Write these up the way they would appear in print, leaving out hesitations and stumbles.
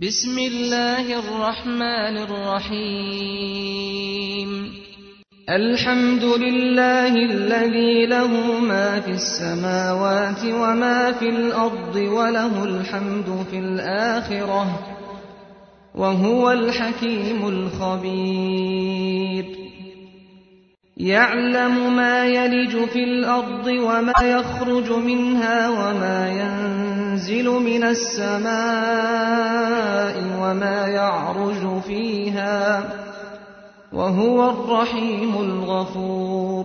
بسم الله الرحمن الرحيم الحمد لله الذي له ما في السماوات وما في الأرض وله الحمد في الآخرة وهو الحكيم الخبير يعلم ما يلج في الأرض وما يخرج منها وما ينزل من السماء وما يعرج فيها وهو الرحيم الغفور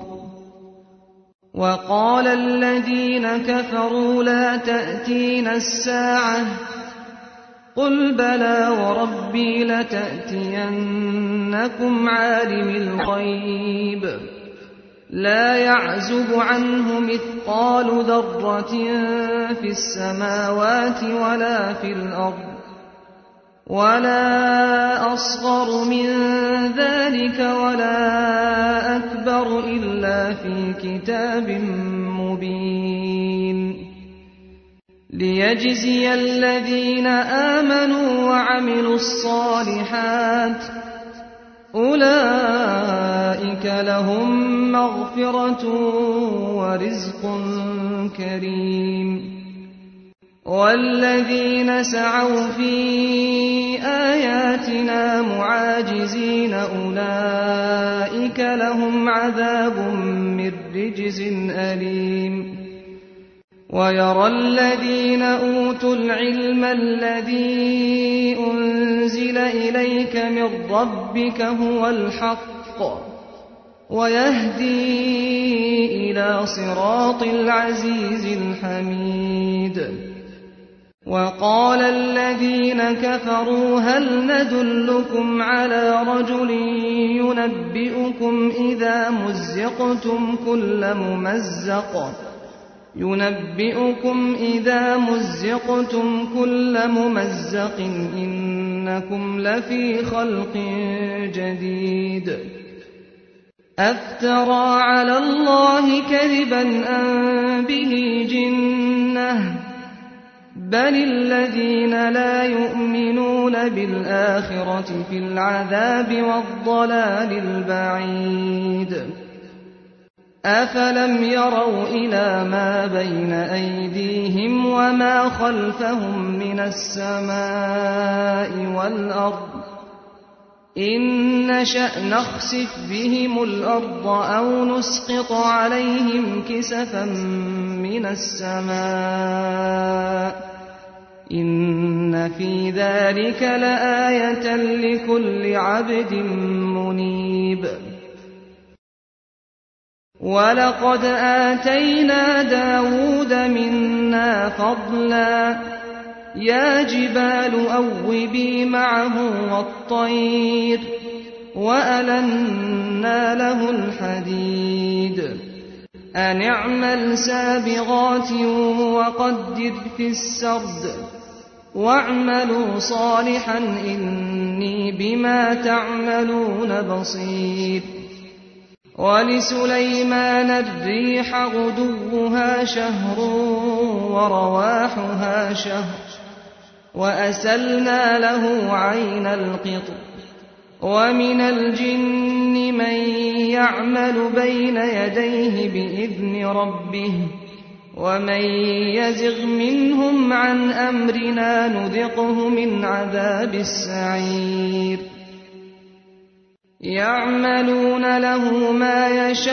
وقال الذين كفروا لا تأتينا الساعة قل بلى وربي لتأتينكم عالم الغيب لا يعزب عنه مثقال ذرة في السماوات ولا في الأرض ولا أصغر من ذلك ولا أكبر إلا في كتاب مبين ليجزي الذين آمنوا وعملوا الصالحات أولئك لهم مغفرة ورزق كريم والذين سعوا في آياتنا معاجزين أولئك لهم عذاب من رجز أليم ويرى الذين أوتوا العلم الذي أنزل إليك من ربك هو الحق ويهدي إلى صراط العزيز الحميد وقال الذين كفروا هل ندلكم على رجل ينبئكم إذا مزقتم كل ممزق إنكم لفي خلق جديد أفترى على الله كذبا أم به جنة بل الذين لا يؤمنون بالآخرة في العذاب والضلال البعيد أفلم يروا إلى ما بين أيديهم وما خلفهم من السماء والأرض إن نشأ نخسف بهم الأرض أو نسقط عليهم كسفا من السماء إن في ذلك لآية لكل عبد منيب ولقد آتينا داود منا فضلا يا جبال أوبي معه والطير وألنا له الحديد أن اعمل سابغات وقدر في السرد واعملوا صالحا إني بما تعملون بصير ولسليمان الريح غدوها شهر ورواحها شهر وأسلنا له عين القطر ومن الجن من يعمل بين يديه بإذن ربه ومن يزغ منهم عن أمرنا نذقه من عذاب السعير يعملون له ما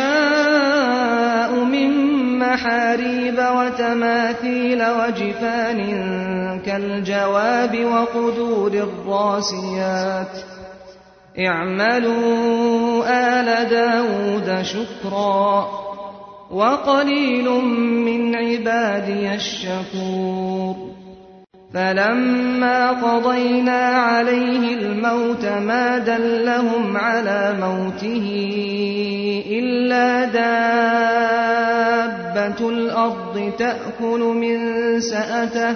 يشاء من محاريب وتماثيل وجفان كالجواب وقدور الراسيات اعملوا آل داود شكرا وقليل من عبادي الشكور فلما قضينا عليه الموت ما دلهم على موته إلا دابة الأرض تأكل من سأته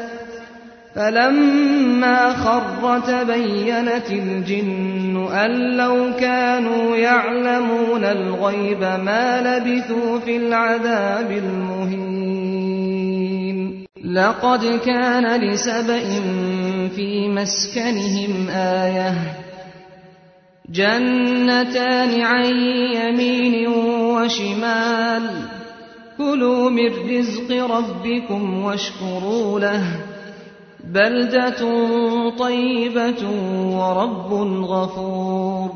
فلما خر تبينت الجن أن لو كانوا يعلمون الغيب ما لبثوا في العذاب المهين لقد كان لسبإ في مسكنهم آية جنتان عن يمين وشمال كلوا من رزق ربكم واشكروا له بلدة طيبة ورب غفور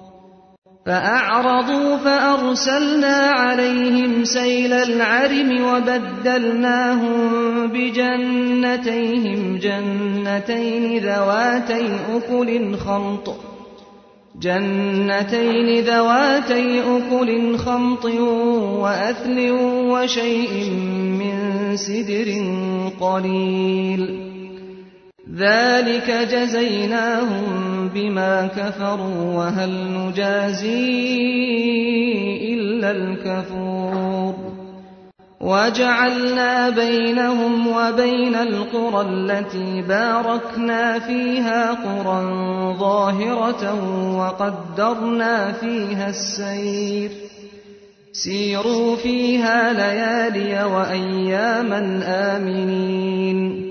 فأعرضوا فأرسلنا عليهم سيل العرم وبدلناهم بجنتين ذواتي أكل خمط وأثل وشيء من سدر قليل ذلك جزيناهم بما كفروا وهل نجازي إلا الكفور وجعلنا بينهم وبين القرى التي باركنا فيها قرى ظاهرة وقدرنا فيها السير سيروا فيها ليالي وأياما آمنين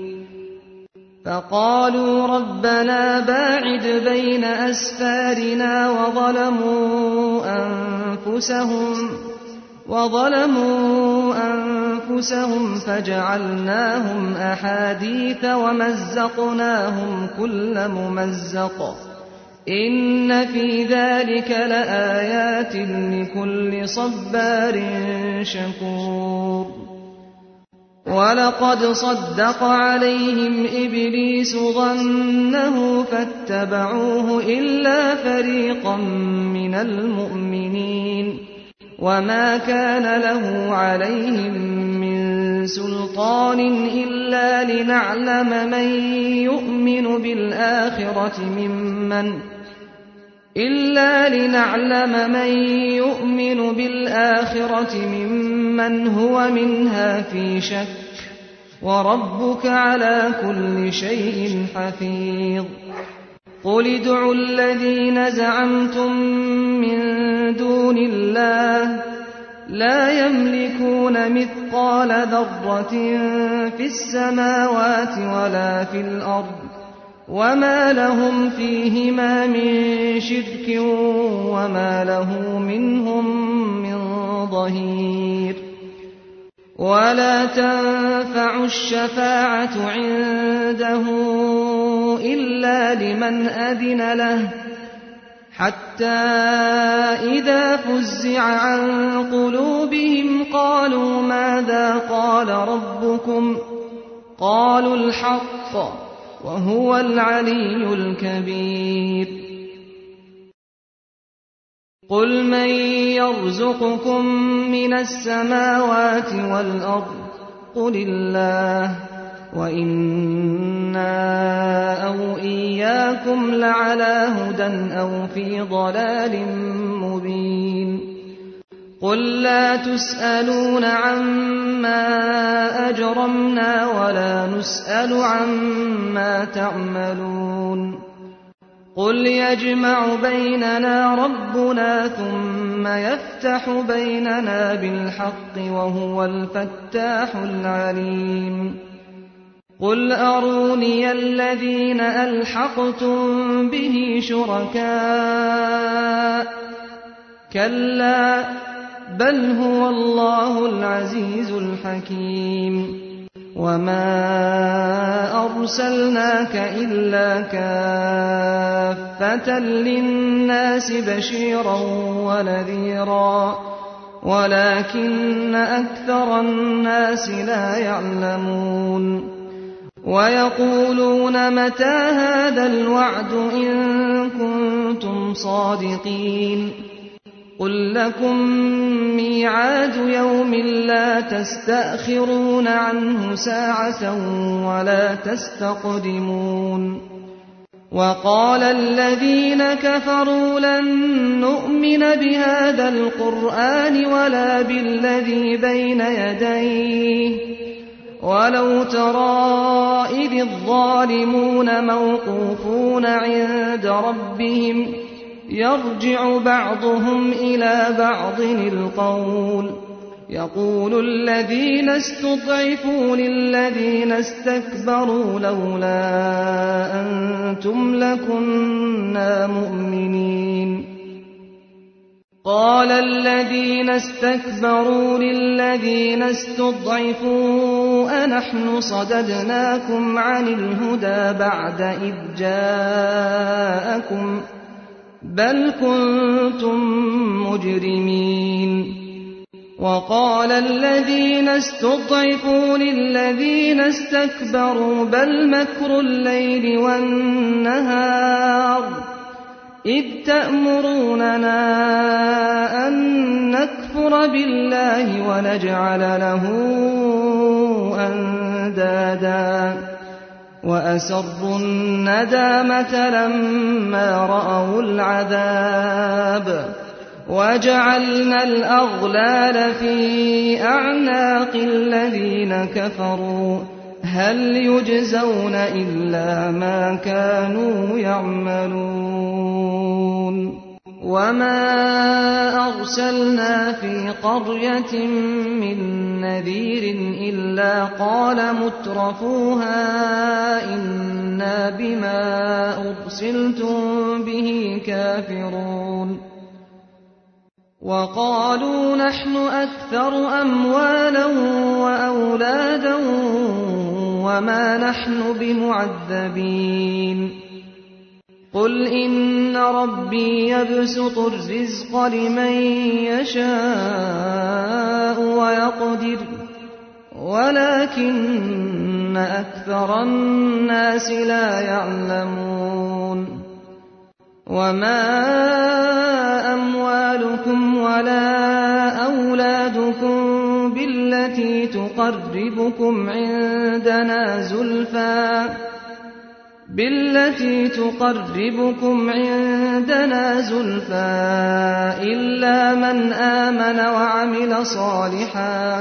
فقالوا ربنا باعد بين أسفارنا وظلموا أنفسهم فجعلناهم أحاديث ومزقناهم كل ممزق إن في ذلك لآيات لكل صبار شكور ولقد صدق عليهم إبليس ظنه فاتبعوه إلا فريقا من المؤمنين وما كان له عليهم من سلطان إلا لنعلم من يؤمن بالآخرة ممن هو منها في شك وربك على كل شيء حفيظ قل ادعوا الذين زعمتم من دون الله لا يملكون مثقال ذرة في السماوات ولا في الأرض وما لهم فيهما من شرك وما له منهم من ظهير ولا تنفع الشفاعة عنده إلا لمن أذن له حتى إذا فزع عن قلوبهم قالوا ماذا قال ربكم قالوا الحق وهو العلي الكبير قل من يرزقكم من السماوات والأرض قل الله وإنا أو إياكم لعلى هدى أو في ضلال مبين قل لا تسألون عما أجرمنا ولا نسأل عما تعملون قل يجمع بيننا ربنا ثم يفتح بيننا بالحق وهو الفتاح العليم قل أروني الذين ألحقتم به شركاء كلا بل هو الله العزيز الحكيم وما أرسلناك إلا كافة للناس بشيرا ونذيرا ولكن أكثر الناس لا يعلمون ويقولون متى هذا الوعد إن كنتم صادقين قل لكم ميعاد يوم لا تستأخرون عنه ساعة ولا تستقدمون وقال الذين كفروا لن نؤمن بهذا القرآن ولا بالذي بين يديه ولو ترى إذ الظالمون موقوفون عند ربهم يرجع بعضهم إلى بعض القول يقول الذين استضعفوا للذين استكبروا لولا أنتم لكنا مؤمنين قال الذين استكبروا للذين استضعفوا أنحن صددناكم عن الهدى بعد إذ جاءكم بل كنتم مجرمين وقال الذين استضعفوا للذين استكبروا بل مكر الليل والنهار إذ تأمروننا أن نكفر بالله ونجعل له أندادا وأسروا الندامة لما رأوا العذاب وجعلنا الأغلال في أعناق الذين كفروا هل يجزون إلا ما كانوا يعملون وما أرسلنا في قرية من نذير إلا قال مترفوها إنا بما أرسلتم به كافرون وقالوا نحن أكثر أموالا وأولادا وما نحن بمعذبين قل إن ربي يبسط الرزق لمن يشاء ويقدر ولكن أكثر الناس لا يعلمون وما أموالكم ولا أولادكم بالتي تقربكم عندنا زلفى إلا من آمن وعمل صالحا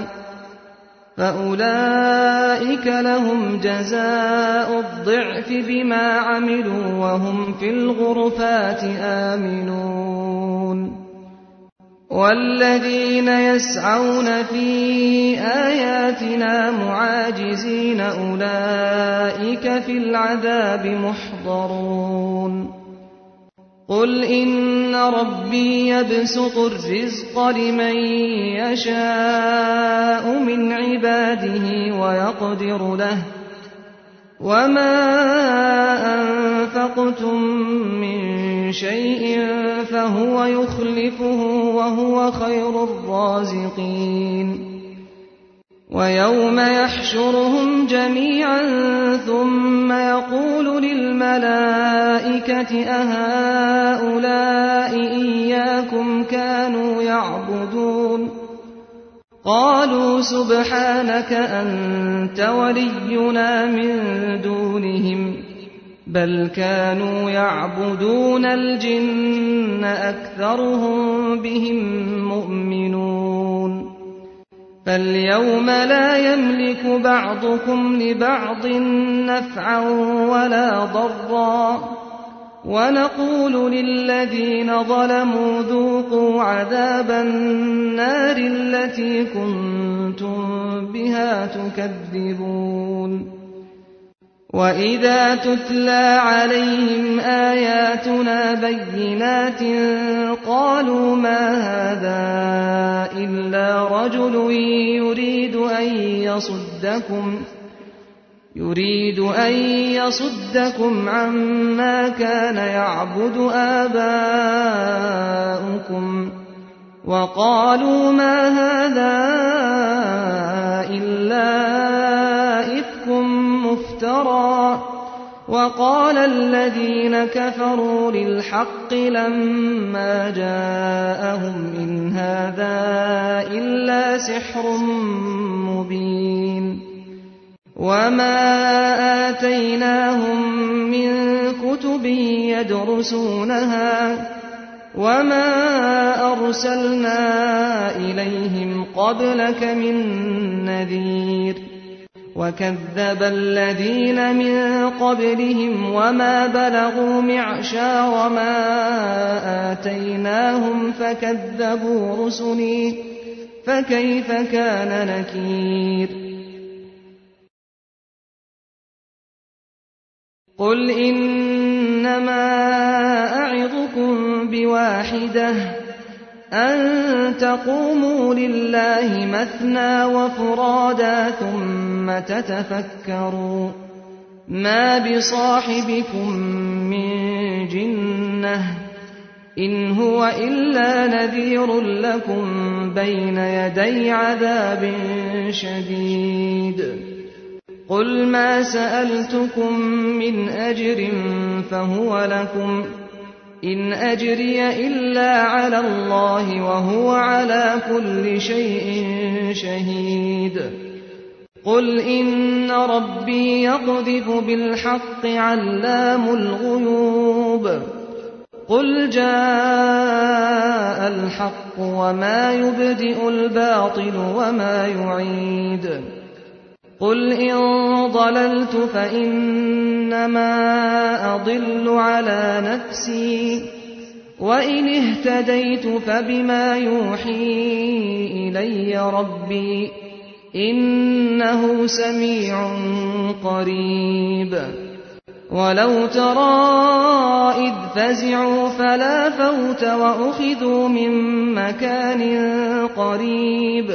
فأولئك لهم جزاء الضعف بما عملوا وهم في الغرفات آمنون والذين يسعون في آياتنا معاجزين أولئك في العذاب محضرون قل إن ربي يبسط الرزق لمن يشاء من عباده ويقدر له وما أنفقتم من شيء فهو يخلفه وهو خير الرازقين ويوم يحشرهم جميعا ثم يقول للملائكة أهؤلاء إياكم كانوا يعبدون قالوا سبحانك أنت ولينا من دونهم بل كانوا يعبدون الجن أكثرهم بهم مؤمنون فاليوم لا يملك بعضكم لبعض نفعا ولا ضرا ونقول للذين ظلموا ذوقوا عذاب النار التي كنتم بها تكذبون وإذا تتلى عليهم آياتنا بينات قالوا ما هذا إلا رجل يريد أن يصدكم عما كان يعبد آباؤكم وقالوا ما هذا إلا إفك مفترى وقال الذين كفروا للحق لما جاءهم إن هذا إلا سحر مبين وما آتيناهم من كتب يدرسونها وما أرسلنا إليهم قبلك من نذير وكذب الذين من قبلهم وما بلغوا معشار ما آتيناهم فكيف كان نكير قل إنما أعظكم بواحدة أن تقوموا لله مثنى وفرادا ثم تتفكروا ما بصاحبكم من جنة إن هو إلا نذير لكم بين يدي عذاب شديد قل ما سألتكم من أجر فهو لكم إن أجري إلا على الله وهو على كل شيء شهيد قل إن ربي يقذف بالحق علام الغيوب قل جاء الحق وما يبدئ الباطل وما يعيد قل إن ضللت فإنما أضل على نفسي وإن اهتديت فبما يوحي إلي ربي إنه سميع قريب ولو ترى إذ فزعوا فلا فوت وأخذوا من مكان قريب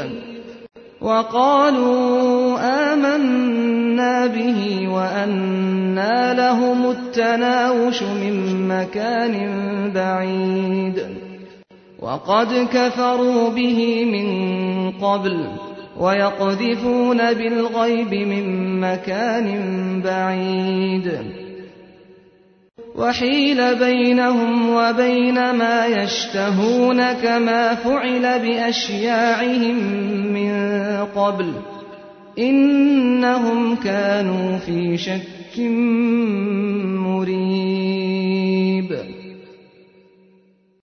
وقالوا آمنا به وأنى لهم التناوش من مكان بعيد وقد كفروا به من قبل ويقذفون بالغيب من مكان بعيد وحيل بينهم وبين ما يشتهون كما فعل بأشياعهم من قبل إنهم كانوا في شك مريب